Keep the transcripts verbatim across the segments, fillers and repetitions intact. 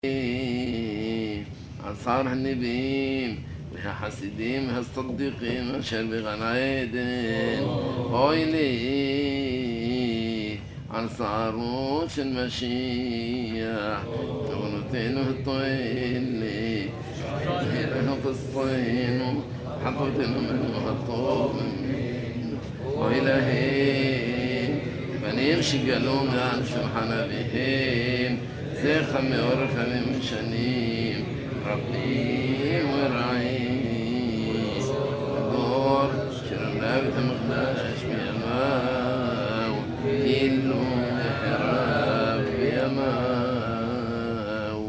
أنصار النبيين وها حسيدين وها الصديقين وشر بغنايدين أويلي أنصاروش المشيح تغنطين وهطويلي هيرهو قصين حطوتين من وهطوب وإلهي فنيمشي قالون عن شمحنا بهم زيخم ورخم مشانيم ربي ورعيم دور شرم لابت مقداش بيماو كيلو محراب بيماو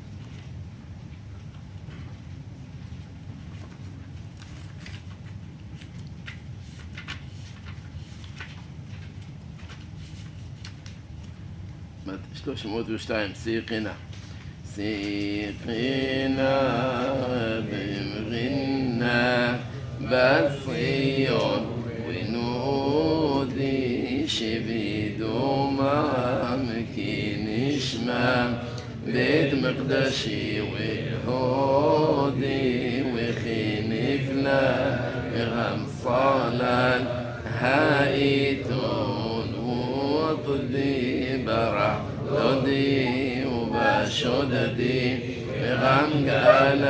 شلوش موت وشتايم سيقنا سيقنا بمغنى بصيون ونودي شبيدو ما مكين شمام بيت مقدشي وهودي وخينفنا غم صالان هايتون وطدي برح دودي وبشوددي بغم قال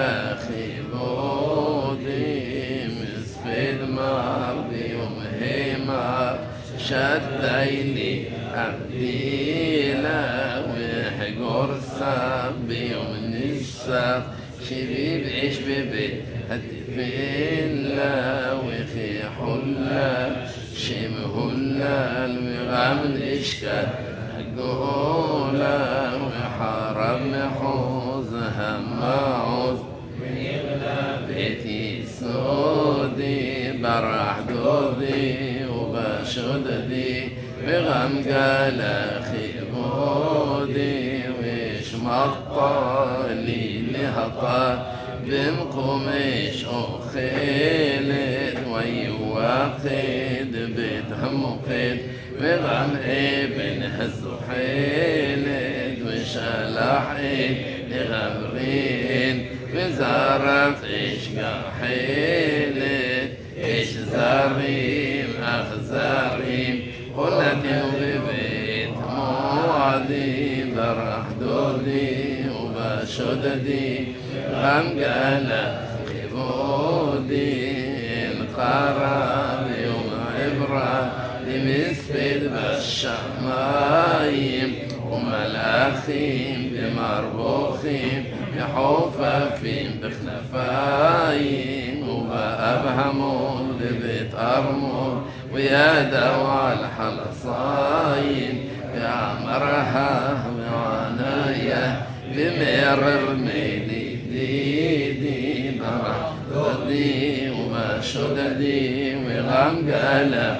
خيبودي مسفيد مرضي ومهيمر شديلي أبديلا وحقور صبي ومن الساق شبيب عيش ببيت هتفيلا وخي حلا شمهلا الوغام الإشكال قولا وحرم محوز هم عوز بيتي سودي برح دودي وبشددي بغم قال خيبودي ويش مطالي لهطا بمقومش أخيلت ويواقد بيتهم قيد بغم ابن هالزحيلت وشلحين لغمرين وزارت عشقا حيلت ايش زاريم اخزاريم قلتي وببيت موعدي برح دودي وبشددي غم قال خبودي القرار يوم عبره مسفد بالشمايم وملاخيم بمربوخيم بحوفافين بخنفايم وبأبهمون لبيت أرمون ويا دوا الحلصايم بعمرها وعنايا بمرر ميلي ديدي برح ضدي وبشددي وغم قالا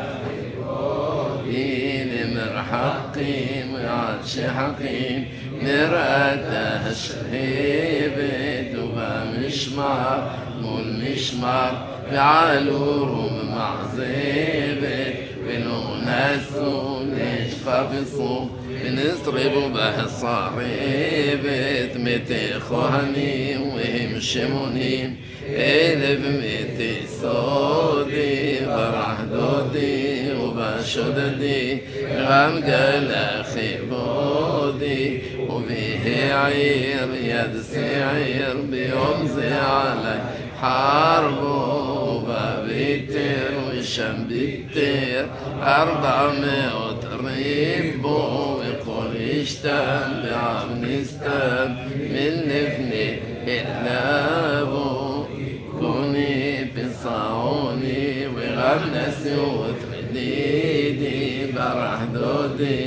حقيم وعطش حقيم مرأته الشهيبت وبمشمار مول مشمار بعالورم مع زيبت ونونسو ليش قفصو بنضربوا به الصريبت متي خهني وهم شمونيم ألف متي صودي برح دودي وبشددي غم قال خيبودي وبيه عير يد سعير بيمضي علي حربه وبابيتر وشم بيتر أربعمائة ريبو ويقول يشتم بعبنستم من لفني إلابو كوني بصعوني وغم نسيوت ديدي برح دودي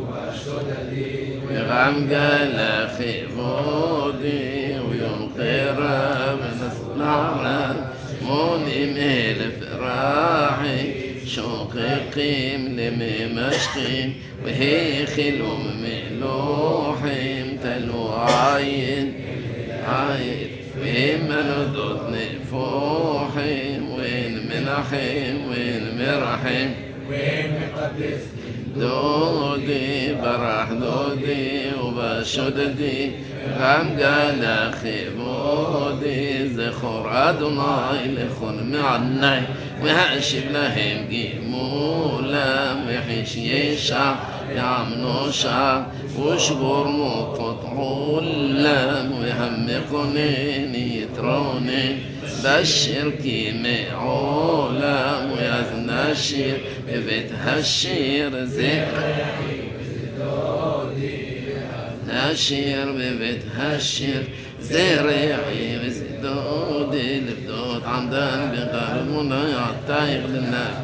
وغم قال خيبودي ويوم قرب نصنعنا موني ميل فراحي شوقي قيم لمي مشقيم وهي خلوم ملوحيم تلو عين عين وين مندوت نفوحيم وين منحيم وين مرحيم وين مقدس دودي برح دودي وبشددي غم قال خبودي زخور أدوناي لخون معني وهاشب لهم قيمولا وحيش يشع يعملوا شع وشغور مقطعوا اللام وهم قنين يترونين بشر كيمي علام ويزن الشير ببيت هالشير ذكر هالشير ببيت هالشير زريعي وزدودي لبدود عمدان بقلب منايا التايغ للناس